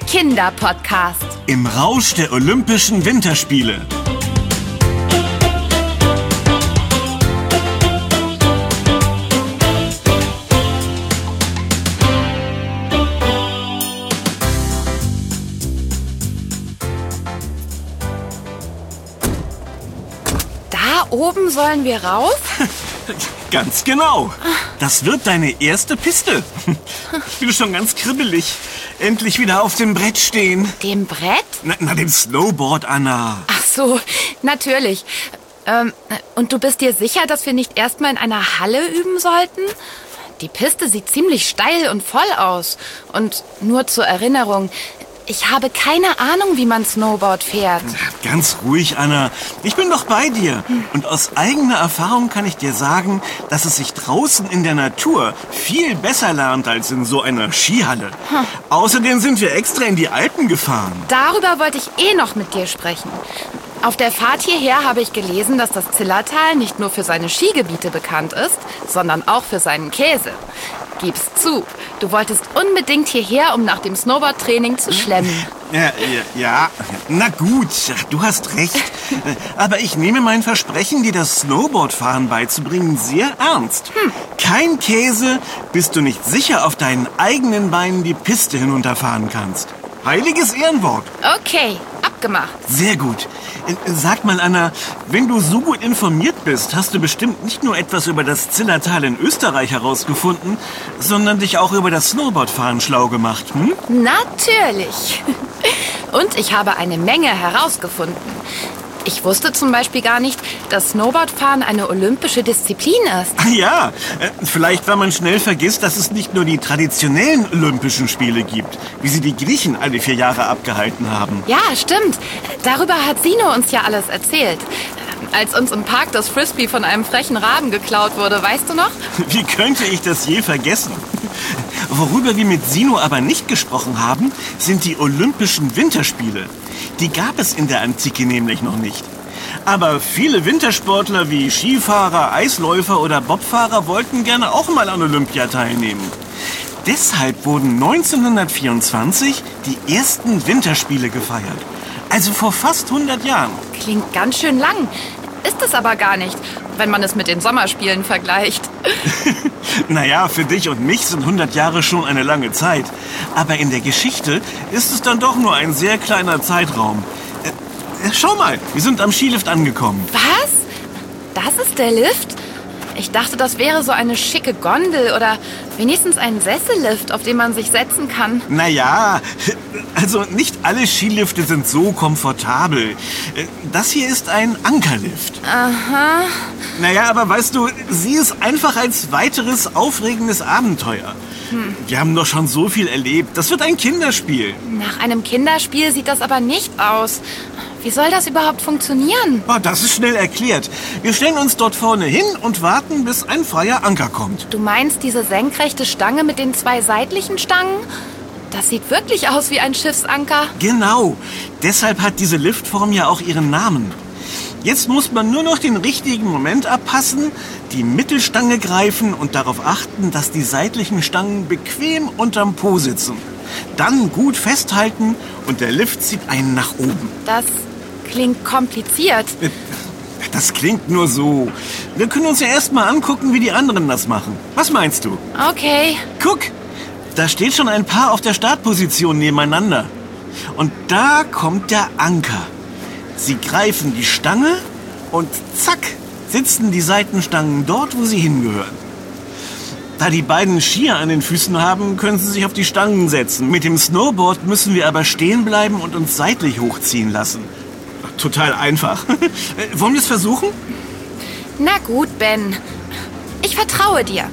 Kinderpodcast. Im Rausch der Olympischen Winterspiele. Da oben sollen wir rauf? Ganz genau. Das wird deine erste Piste. Ich bin schon ganz kribbelig. Endlich wieder auf dem Brett stehen. Dem Brett? Na, dem Snowboard, Anna. Ach so, natürlich. Und du bist dir sicher, dass wir nicht erstmal in einer Halle üben sollten? Die Piste sieht ziemlich steil und voll aus. Und nur zur Erinnerung, ich habe keine Ahnung, wie man Snowboard fährt. Ganz ruhig, Anna. Ich bin doch bei dir. Und aus eigener Erfahrung kann ich dir sagen, dass es sich draußen in der Natur viel besser lernt als in so einer Skihalle. Außerdem sind wir extra in die Alpen gefahren. Darüber wollte ich noch mit dir sprechen. Auf der Fahrt hierher habe ich gelesen, dass das Zillertal nicht nur für seine Skigebiete bekannt ist, sondern auch für seinen Käse. Gib's zu, du wolltest unbedingt hierher, um nach dem Snowboard-Training zu schlemmen. Ja, na gut, du hast recht. Aber ich nehme mein Versprechen, dir das Snowboardfahren beizubringen, sehr ernst. Kein Käse, bis du nicht sicher auf deinen eigenen Beinen die Piste hinunterfahren kannst. Heiliges Ehrenwort. Okay, abgemacht. Sehr gut. Sag mal, Anna, wenn du so gut informiert bist, hast du bestimmt nicht nur etwas über das Zillertal in Österreich herausgefunden, sondern dich auch über das Snowboardfahren schlau gemacht, hm? Natürlich. Und ich habe eine Menge herausgefunden. Ich wusste zum Beispiel gar nicht, dass Snowboardfahren eine olympische Disziplin ist. Ja, vielleicht weil man schnell vergisst, dass es nicht nur die traditionellen Olympischen Spiele gibt, wie sie die Griechen alle 4 Jahre abgehalten haben. Ja, stimmt. Darüber hat Sino uns ja alles erzählt. Als uns im Park das Frisbee von einem frechen Raben geklaut wurde, weißt du noch? Wie könnte ich das je vergessen? Worüber wir mit Sino aber nicht gesprochen haben, sind die Olympischen Winterspiele. Die gab es in der Antike nämlich noch nicht. Aber viele Wintersportler wie Skifahrer, Eisläufer oder Bobfahrer wollten gerne auch mal an Olympia teilnehmen. Deshalb wurden 1924 die ersten Winterspiele gefeiert. Also vor fast 100 Jahren. Klingt ganz schön lang. Ist es aber gar nicht, wenn man es mit den Sommerspielen vergleicht. Naja, für dich und mich sind 100 Jahre schon eine lange Zeit. Aber in der Geschichte ist es dann doch nur ein sehr kleiner Zeitraum. Schau mal, wir sind am Skilift angekommen. Was? Das ist der Lift? Ich dachte, das wäre so eine schicke Gondel oder wenigstens ein Sessellift, auf den man sich setzen kann. Naja, also nicht alle Skilifte sind so komfortabel. Das hier ist ein Ankerlift. Aha. Naja, aber weißt du, sieh es einfach als weiteres aufregendes Abenteuer. Wir haben doch schon so viel erlebt. Das wird ein Kinderspiel. Nach einem Kinderspiel sieht das aber nicht aus. Wie soll das überhaupt funktionieren? Oh, das ist schnell erklärt. Wir stellen uns dort vorne hin und warten, bis ein freier Anker kommt. Du meinst diese senkrechte Stange mit den 2 seitlichen Stangen? Das sieht wirklich aus wie ein Schiffsanker. Genau. Deshalb hat diese Liftform ja auch ihren Namen. Jetzt muss man nur noch den richtigen Moment abpassen, die Mittelstange greifen und darauf achten, dass die seitlichen Stangen bequem unterm Po sitzen. Dann gut festhalten und der Lift zieht einen nach oben. Das klingt kompliziert. Das klingt nur so. Wir können uns ja erst mal angucken, wie die anderen das machen. Was meinst du? Okay. Guck, da steht schon ein Paar auf der Startposition nebeneinander. Und da kommt der Anker. Sie greifen die Stange und zack, sitzen die Seitenstangen dort, wo sie hingehören. Da die beiden Skier an den Füßen haben, können sie sich auf die Stangen setzen. Mit dem Snowboard müssen wir aber stehen bleiben und uns seitlich hochziehen lassen. Total einfach. Wollen wir es versuchen? Na gut, Ben. Ich vertraue dir.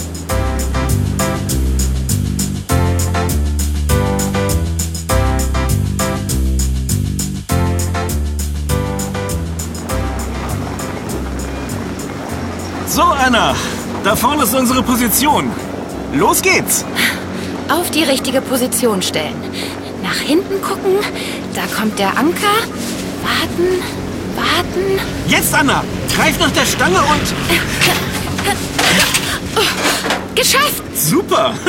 So, Anna. Da vorne ist unsere Position. Los geht's. Auf die richtige Position stellen. Nach hinten gucken. Da kommt der Anker. Warten. Jetzt, Anna. Greif nach der Stange und... Geschafft! Super.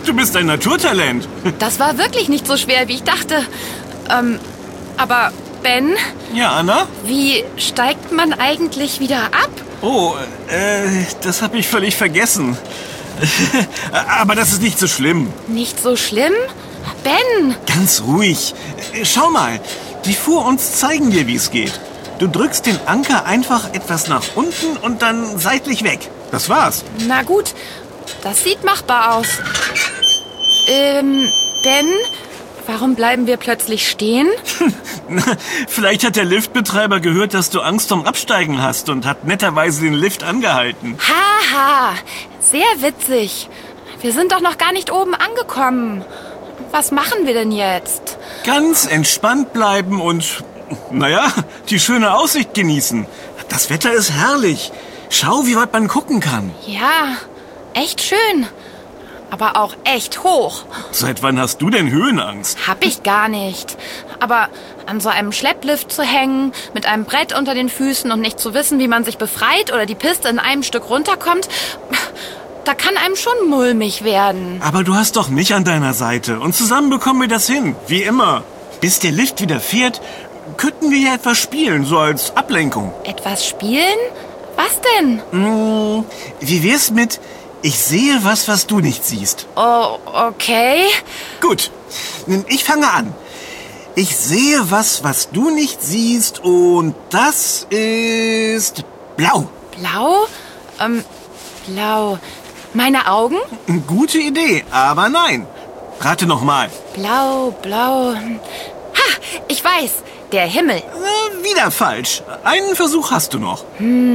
Du bist ein Naturtalent. Das war wirklich nicht so schwer, wie ich dachte. Aber Ben, Ja, Anna? wie steigt man eigentlich wieder ab? Oh, das habe ich völlig vergessen. Aber das ist nicht so schlimm. Nicht so schlimm? Ben! Ganz ruhig. Schau mal, die Fuhr-Uns zeigen dir, wie es geht. Du drückst den Anker einfach etwas nach unten und dann seitlich weg. Das war's. Na gut, das sieht machbar aus. Ben, warum bleiben wir plötzlich stehen? Vielleicht hat der Liftbetreiber gehört, dass du Angst vorm Absteigen hast und hat netterweise den Lift angehalten. Haha, sehr witzig. Wir sind doch noch gar nicht oben angekommen. Was machen wir denn jetzt? Ganz entspannt bleiben und, naja, die schöne Aussicht genießen. Das Wetter ist herrlich. Schau, wie weit man gucken kann. Ja, echt schön. Aber auch echt hoch. Seit wann hast du denn Höhenangst? Hab ich gar nicht. Aber an so einem Schlepplift zu hängen, mit einem Brett unter den Füßen und nicht zu wissen, wie man sich befreit oder die Piste in einem Stück runterkommt, da kann einem schon mulmig werden. Aber du hast doch mich an deiner Seite und zusammen bekommen wir das hin, wie immer. Bis der Lift wieder fährt, könnten wir ja etwas spielen, so als Ablenkung. Etwas spielen? Was denn? Wie wär's mit, ich sehe was du nicht siehst? Oh, okay. Gut, ich fange an. Ich sehe was du nicht siehst und das ist blau. Blau? Blau. Meine Augen? Gute Idee, aber nein. Rate nochmal. Blau, blau. Ha, ich weiß. Der Himmel. Wieder falsch. Einen Versuch hast du noch.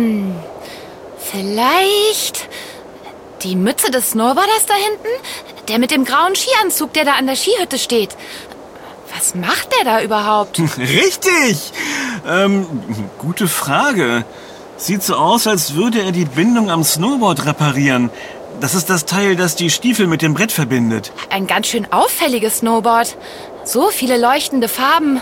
Vielleicht die Mütze des Snowboarders da hinten? Der mit dem grauen Skianzug, der da an der Skihütte steht. Was macht der da überhaupt? Richtig. Gute Frage. Sieht so aus, als würde er die Bindung am Snowboard reparieren. Das ist das Teil, das die Stiefel mit dem Brett verbindet. Ein ganz schön auffälliges Snowboard. So viele leuchtende Farben.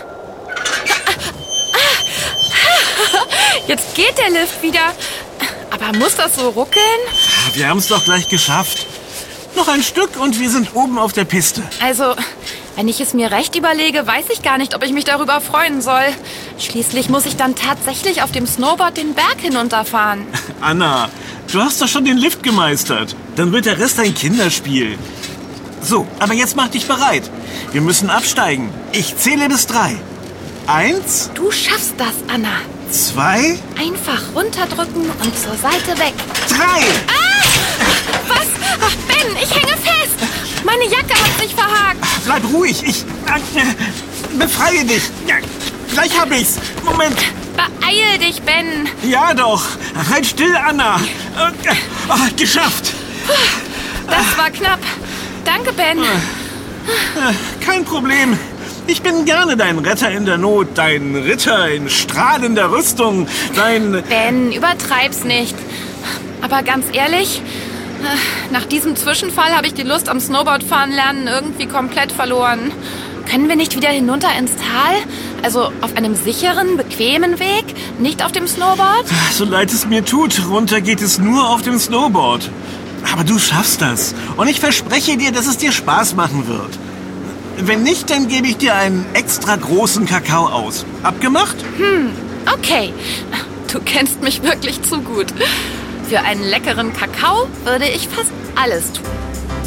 Jetzt geht der Lift wieder. Aber muss das so ruckeln? Wir haben es doch gleich geschafft. Noch ein Stück und wir sind oben auf der Piste. Also, wenn ich es mir recht überlege, weiß ich gar nicht, ob ich mich darüber freuen soll. Schließlich muss ich dann tatsächlich auf dem Snowboard den Berg hinunterfahren. Anna, du hast doch schon den Lift gemeistert. Dann wird der Rest ein Kinderspiel. So, aber jetzt mach dich bereit. Wir müssen absteigen. Ich zähle bis 3. 1, Du schaffst das, Anna. 2, Einfach runterdrücken und zur Seite weg. 3. Was? Ach, Ben, ich hänge fest. Meine Jacke hat sich verhakt. Bleib ruhig, ich befreie dich. Ja, gleich hab ich's. Moment. Beeil dich, Ben. Ja doch. Halt still, Anna. Geschafft. Das war knapp. Danke, Ben. Kein Problem. Ich bin gerne dein Retter in der Not, dein Ritter in strahlender Rüstung, dein... Ben, übertreib's nicht. Aber ganz ehrlich, nach diesem Zwischenfall habe ich die Lust am Snowboardfahren lernen irgendwie komplett verloren. Können wir nicht wieder hinunter ins Tal? Also auf einem sicheren, bequemen Weg? Nicht auf dem Snowboard? So leid es mir tut, runter geht es nur auf dem Snowboard. Aber du schaffst das. Und ich verspreche dir, dass es dir Spaß machen wird. Wenn nicht, dann gebe ich dir einen extra großen Kakao aus. Abgemacht? Okay. Du kennst mich wirklich zu gut. Für einen leckeren Kakao würde ich fast alles tun.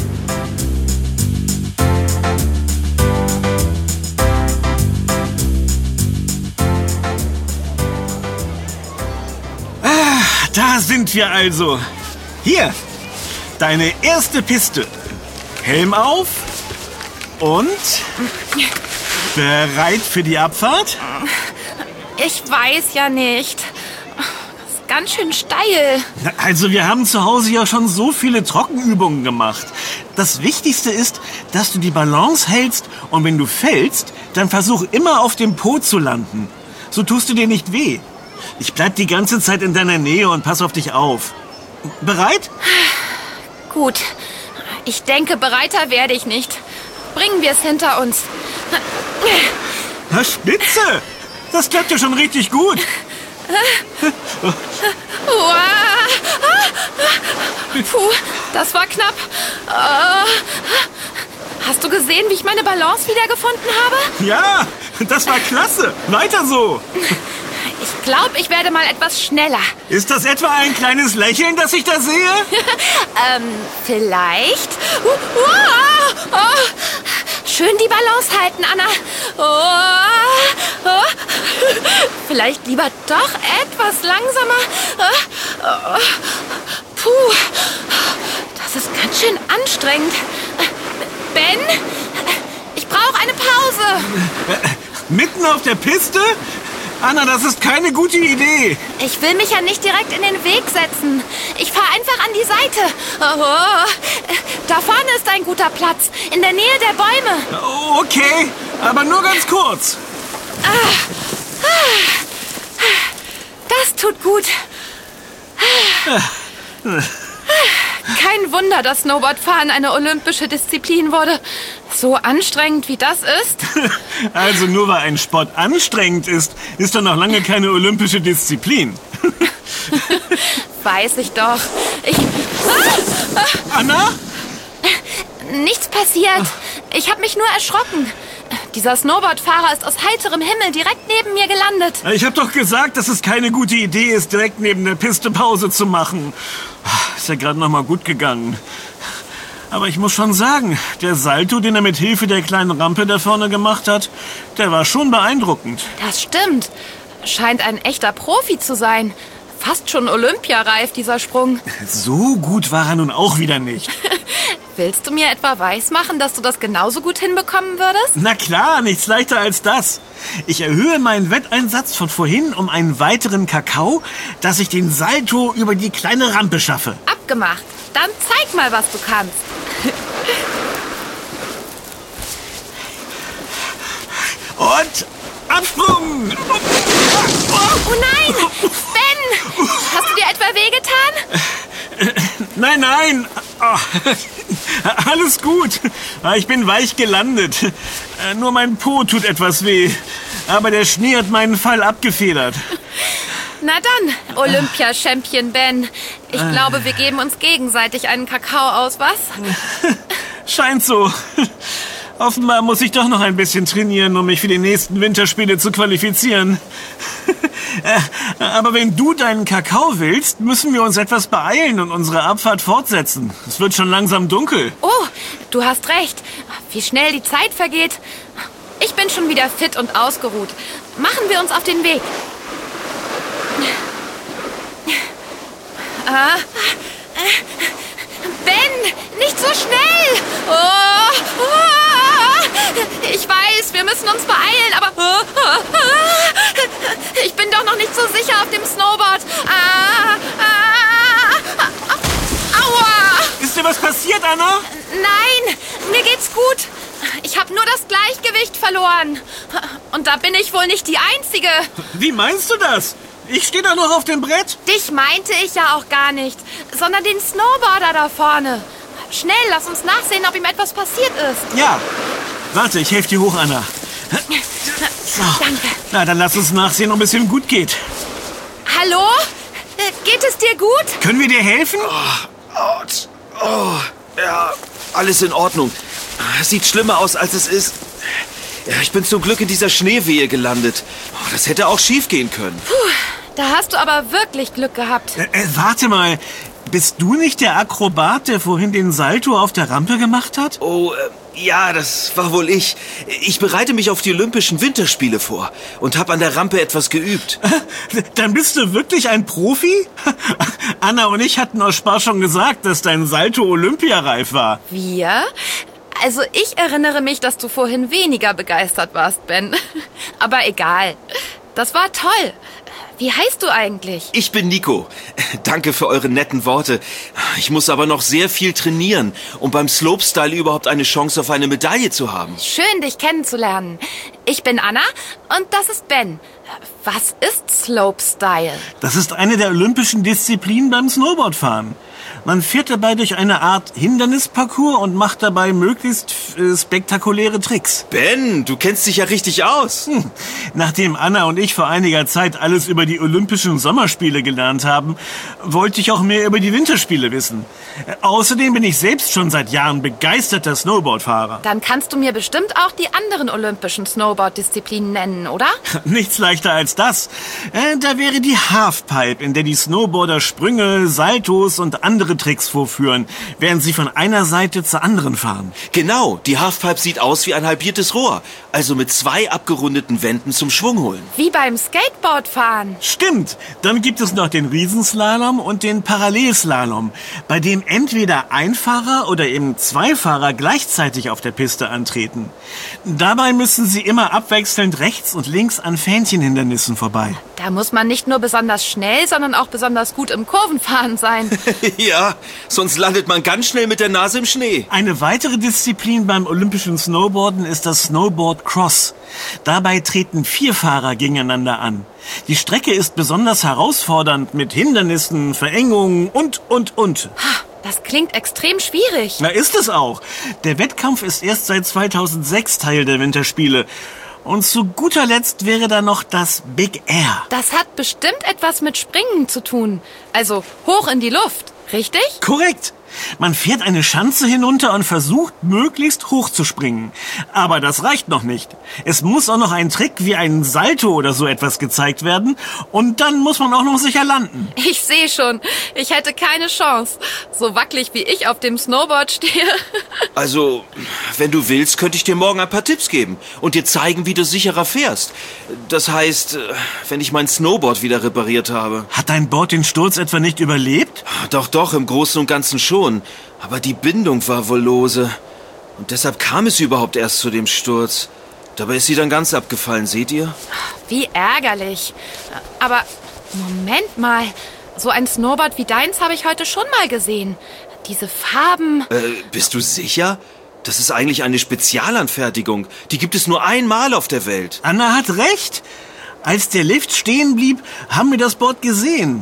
Da sind wir also. Hier, deine erste Piste. Helm auf und bereit für die Abfahrt? Ich weiß ja nicht. Das ist ganz schön steil. Also wir haben zu Hause ja schon so viele Trockenübungen gemacht. Das Wichtigste ist, dass du die Balance hältst und wenn du fällst, dann versuch immer auf dem Po zu landen. So tust du dir nicht weh. Ich bleib die ganze Zeit in deiner Nähe und pass auf dich auf. Bereit? Gut. Ich denke, bereiter werde ich nicht. Bringen wir es hinter uns. Na, spitze! Das klappt ja schon richtig gut. Puh, das war knapp. Hast du gesehen, wie ich meine Balance wiedergefunden habe? Ja, das war klasse. Weiter so. Ich glaube, ich werde mal etwas schneller. Ist das etwa ein kleines Lächeln, das ich da sehe? Vielleicht. Schön die Balance halten, Anna. Vielleicht lieber doch etwas langsamer. Puh, das ist ganz schön anstrengend. Ben, ich brauche eine Pause. Mitten auf der Piste? Anna, das ist keine gute Idee. Ich will mich ja nicht direkt in den Weg setzen. Ich fahre einfach an die Seite. Da vorne ist ein guter Platz, in der Nähe der Bäume. Okay, aber nur ganz kurz. Das tut gut. Kein Wunder, dass Snowboardfahren eine olympische Disziplin wurde. So anstrengend wie das ist. Also nur weil ein Sport anstrengend ist doch noch lange keine olympische Disziplin. Weiß ich doch. Anna? Nichts passiert. Ich habe mich nur erschrocken. Dieser Snowboardfahrer ist aus heiterem Himmel direkt neben mir gelandet. Ich habe doch gesagt, dass es keine gute Idee ist, direkt neben der Piste Pause zu machen. Ist ja gerade noch mal gut gegangen. Aber ich muss schon sagen, der Salto, den er mit Hilfe der kleinen Rampe da vorne gemacht hat, der war schon beeindruckend. Das stimmt. Scheint ein echter Profi zu sein. Fast schon olympiareif, dieser Sprung. So gut war er nun auch wieder nicht. Willst du mir etwa weismachen, dass du das genauso gut hinbekommen würdest? Na klar, nichts leichter als das. Ich erhöhe meinen Wetteinsatz von vorhin um einen weiteren Kakao, dass ich den Salto über die kleine Rampe schaffe. Abgemacht. Dann zeig mal, was du kannst. Und Absprung! Oh nein! Ben! Hast du dir etwa wehgetan? Nein! Oh, alles gut. Ich bin weich gelandet. Nur mein Po tut etwas weh. Aber der Schnee hat meinen Fall abgefedert. Na dann, Olympia-Champion Ben. Ich glaube, wir geben uns gegenseitig einen Kakao aus, was? Scheint so. Offenbar muss ich doch noch ein bisschen trainieren, um mich für die nächsten Winterspiele zu qualifizieren. Aber wenn du deinen Kakao willst, müssen wir uns etwas beeilen und unsere Abfahrt fortsetzen. Es wird schon langsam dunkel. Oh, du hast recht. Wie schnell die Zeit vergeht. Ich bin schon wieder fit und ausgeruht. Machen wir uns auf den Weg. Ben, nicht so schnell! Ich weiß, wir müssen uns beeilen, aber ich bin doch noch nicht so sicher auf dem Snowboard. Aua! Ist dir was passiert, Anna? Nein, mir geht's gut. Ich habe nur das Gleichgewicht verloren. Und da bin ich wohl nicht die Einzige. Wie meinst du das? Ich stehe da noch auf dem Brett. Dich meinte ich ja auch gar nicht, sondern den Snowboarder da vorne. Schnell, lass uns nachsehen, ob ihm etwas passiert ist. Ja. Warte, ich helfe dir hoch, Anna. So. Danke. Na, dann lass uns nachsehen, ob es ihm gut geht. Hallo? Geht es dir gut? Können wir dir helfen? Ja, alles in Ordnung. Es sieht schlimmer aus, als es ist. Ja, ich bin zum Glück in dieser Schneewehe gelandet. Das hätte auch schief gehen können. Puh, da hast du aber wirklich Glück gehabt. Warte mal. Bist du nicht der Akrobat, der vorhin den Salto auf der Rampe gemacht hat? Oh, ja, das war wohl ich. Ich bereite mich auf die Olympischen Winterspiele vor und habe an der Rampe etwas geübt. Dann bist du wirklich ein Profi? Anna und ich hatten aus Spaß schon gesagt, dass dein Salto olympiareif war. Wir? Also ich erinnere mich, dass du vorhin weniger begeistert warst, Ben. Aber egal. Das war toll. Wie heißt du eigentlich? Ich bin Nico. Danke für eure netten Worte. Ich muss aber noch sehr viel trainieren, um beim Slopestyle überhaupt eine Chance auf eine Medaille zu haben. Schön, dich kennenzulernen. Ich bin Anna und das ist Ben. Was ist Slopestyle? Das ist eine der olympischen Disziplinen beim Snowboardfahren. Man fährt dabei durch eine Art Hindernisparcours und macht dabei möglichst spektakuläre Tricks. Ben, du kennst dich ja richtig aus. Nachdem Anna und ich vor einiger Zeit alles über die Olympischen Sommerspiele gelernt haben, wollte ich auch mehr über die Winterspiele wissen. Außerdem bin ich selbst schon seit Jahren begeisterter Snowboardfahrer. Dann kannst du mir bestimmt auch die anderen olympischen Snowboard-Disziplinen nennen, oder? Nichts leichter als das. Da wäre die Halfpipe, in der die Snowboarder Sprünge, Saltos und andere Tricks vorführen, während sie von einer Seite zur anderen fahren. Genau, die Halfpipe sieht aus wie ein halbiertes Rohr, also mit 2 abgerundeten Wänden zum Schwung holen. Wie beim Skateboardfahren. Stimmt, dann gibt es noch den Riesenslalom und den Parallelslalom, bei dem entweder ein Fahrer oder eben 2 Fahrer gleichzeitig auf der Piste antreten. Dabei müssen sie immer abwechselnd rechts und links an Fähnchenhindernissen vorbei. Da muss man nicht nur besonders schnell, sondern auch besonders gut im Kurvenfahren sein. Ja, sonst landet man ganz schnell mit der Nase im Schnee. Eine weitere Disziplin beim olympischen Snowboarden ist das Snowboard Cross. Dabei treten 4 Fahrer gegeneinander an. Die Strecke ist besonders herausfordernd mit Hindernissen, Verengungen und. Das klingt extrem schwierig. Na, ist es auch. Der Wettkampf ist erst seit 2006 Teil der Winterspiele. Und zu guter Letzt wäre da noch das Big Air. Das hat bestimmt etwas mit Springen zu tun. Also hoch in die Luft, richtig? Korrekt. Man fährt eine Schanze hinunter und versucht, möglichst hoch zu springen. Aber das reicht noch nicht. Es muss auch noch ein Trick wie ein Salto oder so etwas gezeigt werden. Und dann muss man auch noch sicher landen. Ich sehe schon, ich hätte keine Chance. So wackelig wie ich auf dem Snowboard stehe. Also, wenn du willst, könnte ich dir morgen ein paar Tipps geben und dir zeigen, wie du sicherer fährst. Das heißt, wenn ich mein Snowboard wieder repariert habe. Hat dein Board den Sturz etwa nicht überlebt? Doch, im Großen und Ganzen schon. Aber die Bindung war wohl lose. Und deshalb kam es überhaupt erst zu dem Sturz. Dabei ist sie dann ganz abgefallen, seht ihr? Wie ärgerlich. Aber Moment mal, so ein Snowboard wie deins habe ich heute schon mal gesehen. Diese Farben... Bist du sicher? Das ist eigentlich eine Spezialanfertigung. Die gibt es nur einmal auf der Welt. Anna hat recht. Als der Lift stehen blieb, haben wir das Board gesehen.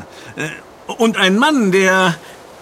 Und ein Mann, der...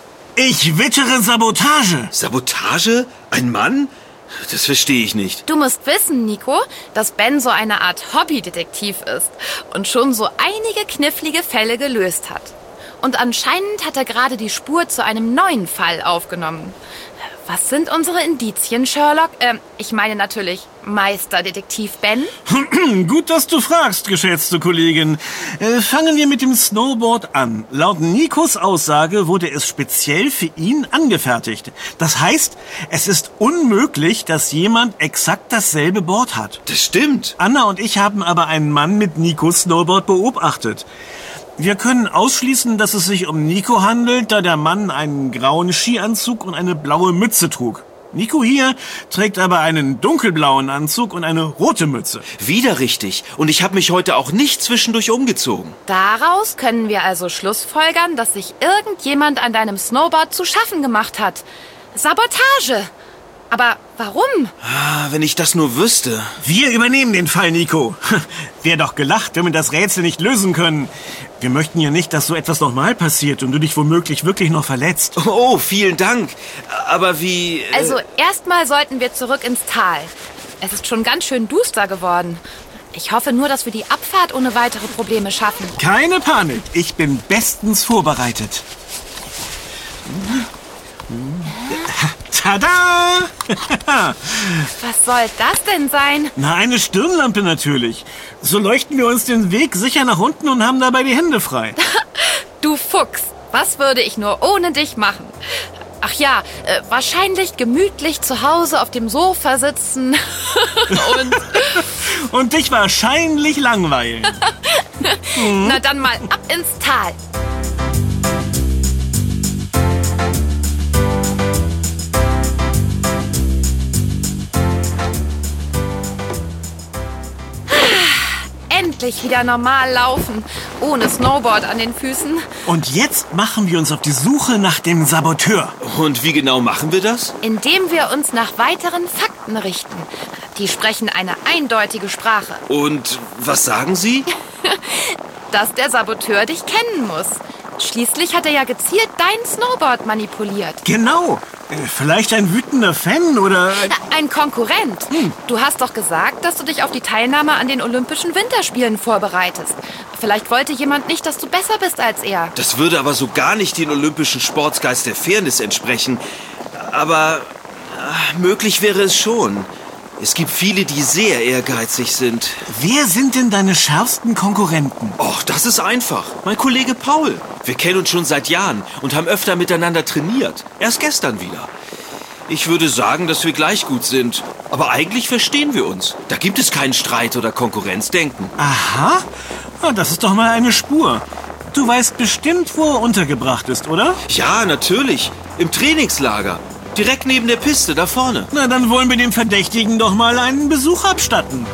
Ich wittere Sabotage. Sabotage? Ein Mann? Das verstehe ich nicht. Du musst wissen, Nico, dass Ben so eine Art Hobbydetektiv ist und schon so einige knifflige Fälle gelöst hat. Und anscheinend hat er gerade die Spur zu einem neuen Fall aufgenommen. Was sind unsere Indizien, Sherlock? Ich meine natürlich Meisterdetektiv Ben. Gut, dass du fragst, geschätzte Kollegin. Fangen wir mit dem Snowboard an. Laut Nikos Aussage wurde es speziell für ihn angefertigt. Das heißt, es ist unmöglich, dass jemand exakt dasselbe Board hat. Das stimmt. Anna und ich haben aber einen Mann mit Nikos Snowboard beobachtet. Wir können ausschließen, dass es sich um Nico handelt, da der Mann einen grauen Skianzug und eine blaue Mütze trug. Nico hier trägt aber einen dunkelblauen Anzug und eine rote Mütze. Wieder richtig. Und ich habe mich heute auch nicht zwischendurch umgezogen. Daraus können wir also schlussfolgern, dass sich irgendjemand an deinem Snowboard zu schaffen gemacht hat. Sabotage! Aber warum? Wenn ich das nur wüsste. Wir übernehmen den Fall, Nico. Wär doch gelacht, wenn wir das Rätsel nicht lösen können. Wir möchten ja nicht, dass so etwas nochmal passiert und du dich womöglich wirklich noch verletzt. Oh, vielen Dank. Aber wie... Also erstmal sollten wir zurück ins Tal. Es ist schon ganz schön duster geworden. Ich hoffe nur, dass wir die Abfahrt ohne weitere Probleme schaffen. Keine Panik, ich bin bestens vorbereitet. Tada! Was soll das denn sein? Na, eine Stirnlampe natürlich. So leuchten wir uns den Weg sicher nach unten und haben dabei die Hände frei. Du Fuchs, was würde ich nur ohne dich machen? Ach ja, wahrscheinlich gemütlich zu Hause auf dem Sofa sitzen und dich wahrscheinlich langweilen. Na dann mal ab ins Tal. Endlich wieder normal laufen, ohne Snowboard an den Füßen. Und jetzt machen wir uns auf die Suche nach dem Saboteur. Und wie genau machen wir das? Indem wir uns nach weiteren Fakten richten. Die sprechen eine eindeutige Sprache. Und was sagen sie? Dass der Saboteur dich kennen muss. Schließlich hat er ja gezielt dein Snowboard manipuliert. Genau. Vielleicht ein wütender Fan oder... Ein Konkurrent. Du hast doch gesagt, dass du dich auf die Teilnahme an den Olympischen Winterspielen vorbereitest. Vielleicht wollte jemand nicht, dass du besser bist als er. Das würde aber so gar nicht den olympischen Sportsgeist der Fairness entsprechen. Aber möglich wäre es schon. Es gibt viele, die sehr ehrgeizig sind. Wer sind denn deine schärfsten Konkurrenten? Och, das ist einfach. Mein Kollege Paul. Wir kennen uns schon seit Jahren und haben öfter miteinander trainiert. Erst gestern wieder. Ich würde sagen, dass wir gleich gut sind. Aber eigentlich verstehen wir uns. Da gibt es keinen Streit oder Konkurrenzdenken. Aha. Das ist doch mal eine Spur. Du weißt bestimmt, wo er untergebracht ist, oder? Ja, natürlich. Im Trainingslager. Direkt neben der Piste, da vorne. Na, dann wollen wir dem Verdächtigen doch mal einen Besuch abstatten.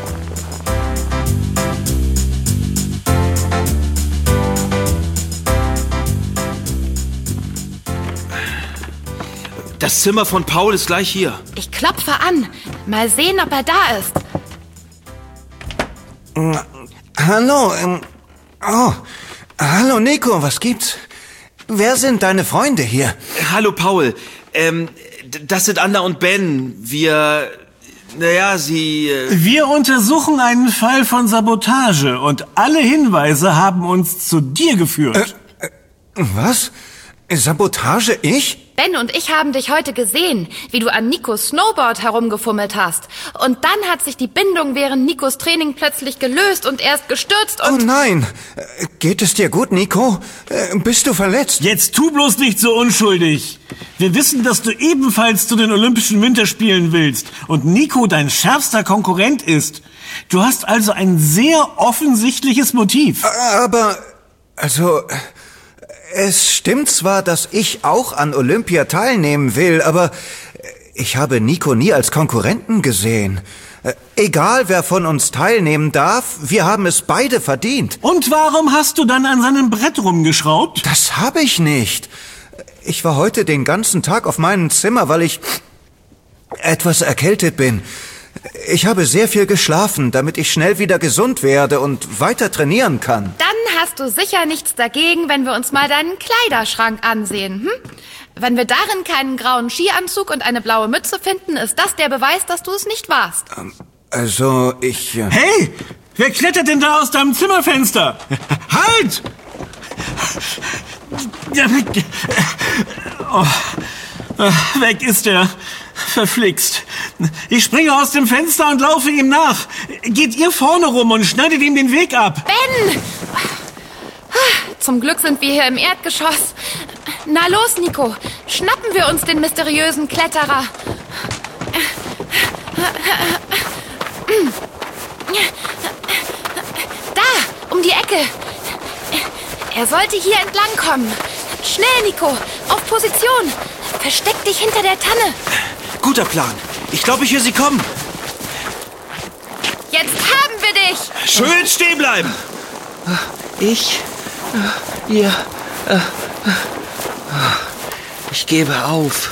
Das Zimmer von Paul ist gleich hier. Ich klopfe an. Mal sehen, ob er da ist. Hallo, hallo Nico, was gibt's? Wer sind deine Freunde hier? Hallo Paul. Das sind Anna und Ben. Wir untersuchen einen Fall von Sabotage und alle Hinweise haben uns zu dir geführt. Was? Sabotage? Ich? Ben und ich haben dich heute gesehen, wie du an Nikos Snowboard herumgefummelt hast. Und dann hat sich die Bindung während Nikos Training plötzlich gelöst und er ist gestürzt und... Oh nein! Geht es dir gut, Nico? Bist du verletzt? Jetzt tu bloß nicht so unschuldig. Wir wissen, dass du ebenfalls zu den Olympischen Winterspielen willst und Nico dein schärfster Konkurrent ist. Du hast also ein sehr offensichtliches Motiv. Aber, es stimmt zwar, dass ich auch an Olympia teilnehmen will, aber ich habe Nico nie als Konkurrenten gesehen. Egal, wer von uns teilnehmen darf, wir haben es beide verdient. Und warum hast du dann an seinem Brett rumgeschraubt? Das habe ich nicht. Ich war heute den ganzen Tag auf meinem Zimmer, weil ich etwas erkältet bin. Ich habe sehr viel geschlafen, damit ich schnell wieder gesund werde und weiter trainieren kann. Dann hast du sicher nichts dagegen, wenn wir uns mal deinen Kleiderschrank ansehen, Wenn wir darin keinen grauen Skianzug und eine blaue Mütze finden, ist das der Beweis, dass du es nicht warst. Hey! Wer klettert denn da aus deinem Zimmerfenster? Halt! Oh, weg ist er. Verflixt. Ich springe aus dem Fenster und laufe ihm nach. Geht ihr vorne rum und schneidet ihm den Weg ab. Ben! Zum Glück sind wir hier im Erdgeschoss. Na los, Nico. Schnappen wir uns den mysteriösen Kletterer. Da, um die Ecke. Er sollte hier entlang kommen. Schnell, Nico. Auf Position. Versteck dich hinter der Tanne. Guter Plan. Ich glaube, ich höre sie kommen. Jetzt haben wir dich. Schön stehen bleiben. Ich gebe auf.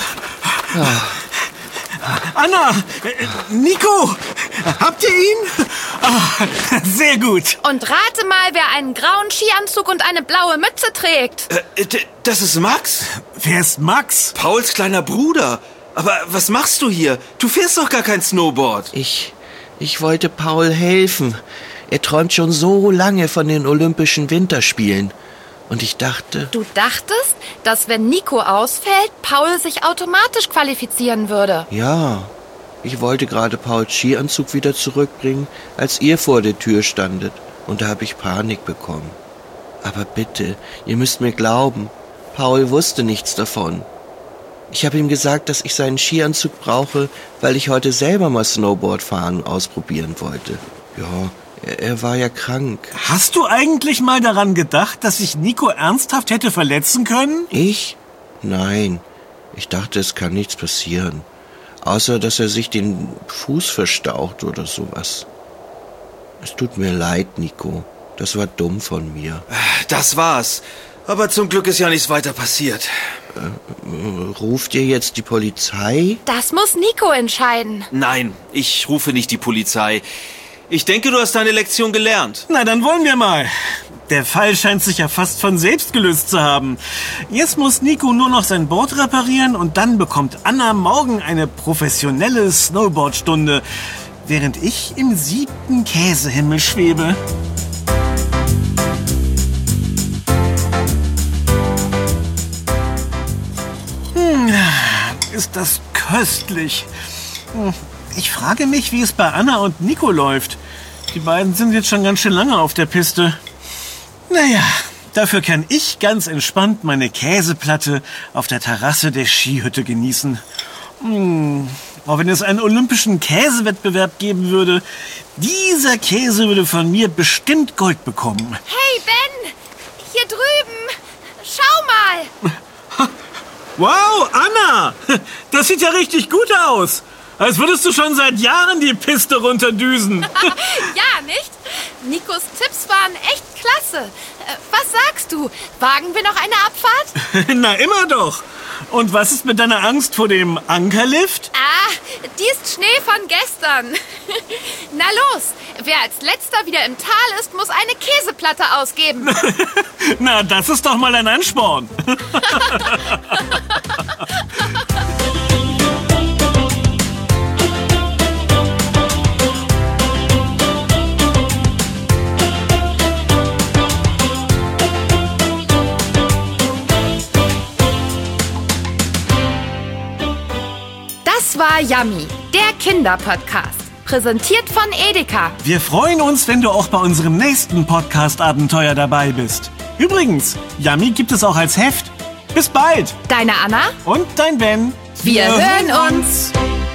Anna! Nico! Habt ihr ihn? Sehr gut. Und rate mal, wer einen grauen Skianzug und eine blaue Mütze trägt. Das ist Max. Wer ist Max? Pauls kleiner Bruder. Aber was machst du hier? Du fährst doch gar kein Snowboard. Ich wollte Paul helfen. Er träumt schon so lange von den Olympischen Winterspielen. Und ich dachte... Du dachtest, dass wenn Nico ausfällt, Paul sich automatisch qualifizieren würde? Ja, ich wollte gerade Pauls Skianzug wieder zurückbringen, als ihr vor der Tür standet. Und da habe ich Panik bekommen. Aber bitte, ihr müsst mir glauben, Paul wusste nichts davon. Ich habe ihm gesagt, dass ich seinen Skianzug brauche, weil ich heute selber mal Snowboard fahren ausprobieren wollte. Ja, er war ja krank. Hast du eigentlich mal daran gedacht, dass sich Nico ernsthaft hätte verletzen können? Ich? Nein. Ich dachte, es kann nichts passieren. Außer, dass er sich den Fuß verstaucht oder sowas. Es tut mir leid, Nico. Das war dumm von mir. Das war's. Aber zum Glück ist ja nichts weiter passiert. Ruft ihr jetzt die Polizei? Das muss Nico entscheiden. Nein, ich rufe nicht die Polizei. Ich denke, du hast deine Lektion gelernt. Na, dann wollen wir mal. Der Fall scheint sich ja fast von selbst gelöst zu haben. Jetzt muss Nico nur noch sein Board reparieren und dann bekommt Anna morgen eine professionelle Snowboardstunde, während ich im 7. Käsehimmel schwebe. Ist das köstlich. Ich frage mich, wie es bei Anna und Nico läuft. Die beiden sind jetzt schon ganz schön lange auf der Piste. Naja, dafür kann ich ganz entspannt meine Käseplatte auf der Terrasse der Skihütte genießen. Auch wenn es einen olympischen Käsewettbewerb geben würde, dieser Käse würde von mir bestimmt Gold bekommen. Hey, Ben! Hier drüben! Schau mal! Wow, Anna! Das sieht ja richtig gut aus. Als würdest du schon seit Jahren die Piste runterdüsen. Ja, nicht? Nikos Tipps waren echt klasse. Was sagst du? Wagen wir noch eine Abfahrt? Na, immer doch. Und was ist mit deiner Angst vor dem Ankerlift? Die ist Schnee von gestern. Na los, wer als letzter wieder im Tal ist, muss eine Käseplatte ausgeben. Na, das ist doch mal ein Ansporn. Das war Yummy, der Kinderpodcast. Präsentiert von Edeka. Wir freuen uns, wenn du auch bei unserem nächsten Podcast-Abenteuer dabei bist. Übrigens, Yummy gibt es auch als Heft. Bis bald. Deine Anna und dein Ben. Wir hören uns.